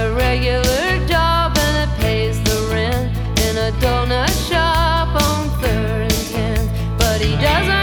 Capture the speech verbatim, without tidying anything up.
a regular job and it pays the rent in a donut shop on third and tenth. But he doesn't